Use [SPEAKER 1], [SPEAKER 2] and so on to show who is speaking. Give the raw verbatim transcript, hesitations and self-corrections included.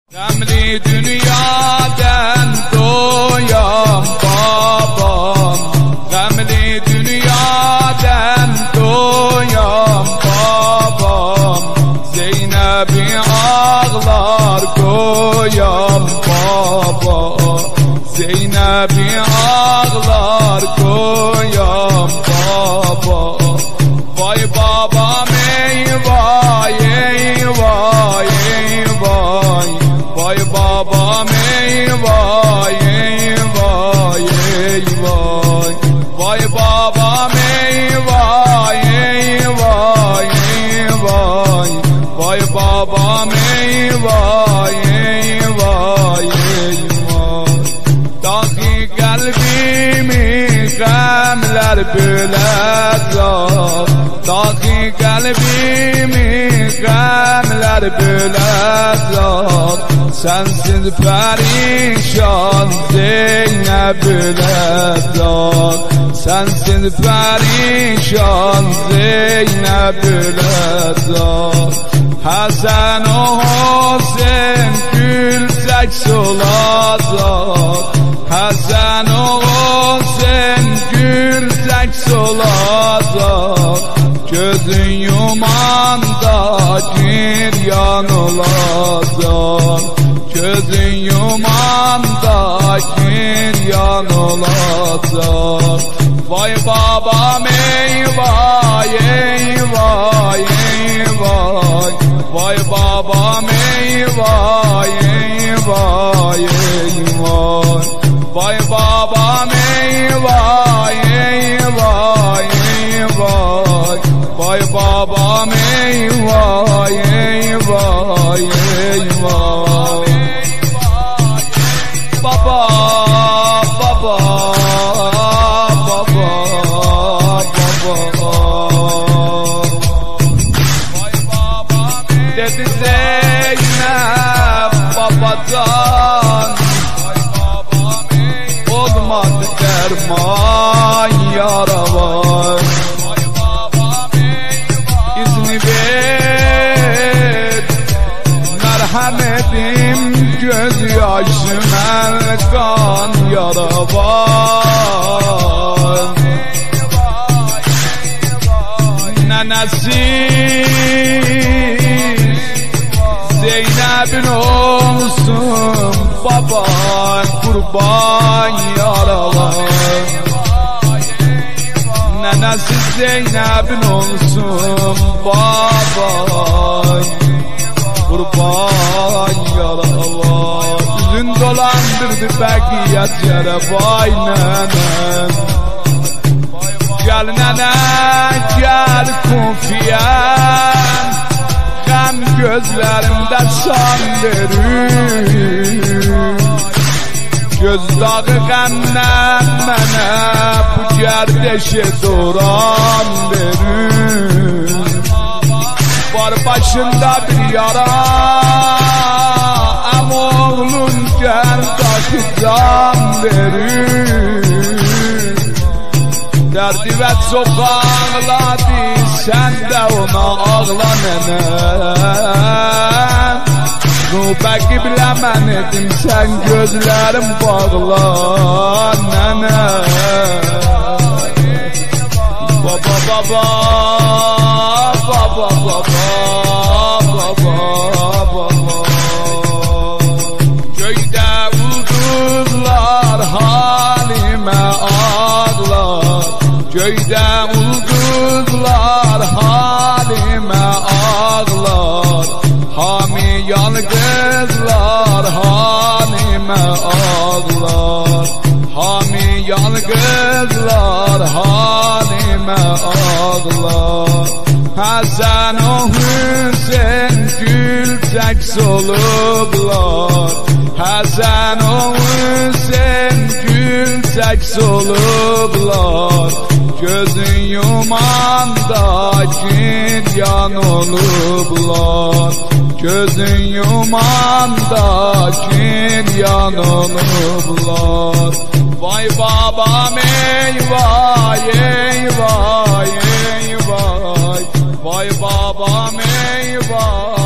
[SPEAKER 1] Gamli dünyadan doyam babam, gamli dünyadan doyam babam, Zeynep'i ağlar koyam baba, Zeynep'i ağlar koyam baba. Vay babam ey vay ey vay ey vay, vay babam ey vay ey vay ey vay, vay babam ey vay ey vay ey vay, vay babam ey vay ey vay ey vay. Dahi kalbimi gamler böler, dahi kalbimi gamler böler, sensiz perişan Zeynep böler, sensiz perişan Zeynep böler. Hasan o Hüseyin gülsek solacak, Hasan o Hüseyin gülsek solacak, gözün yumanda giryan olacak, gözün yumanda giryan olacak. Vay babam ey vay ey vay ey vay, vay babam ey vay ey vay ey vay, vay babam ey vay ey vay ey vay, vay babam ey vay ey vay ey vay. Baba baba baba baba, dedi Zeynep babadan, olmadı derman yara var, İzni ver merhametim göz yaşım kan yara var. Nenesiz Zeynep'in olsun baban, kurban yaralar. Nenesiz Zeynep'in olsun baban, kurban yaralar. Yüzün dolandırdı bekiyet yere vay nenem. Gel nene gel kufiyen, hem gözlerimde san verir, göz dağı gemden mene bu gerdeşe doran verir. Var başında bir yara, em oğlun gerdaşı can verir. Derdi ve çok ağladı, sen de ona ağla nenem. Nubeki bilemedim, sen gözlerim bağla nenem. Baba baba baba baba baba baba, köyde ulduzlar halime ağlar, köyde ulduzlar halime ağlar, hamiyan kızlar halime ağlar, hamiyan kızlar halime ağlar. Hasan o Hüseyin gülsek solublar, Hasan o Hüseyin gülsek solublar, gözün yumanda giryan olublar, gözün yumanda giryan olublar. Vay babam ey vay ey vay ey vay, vay babam ey vay.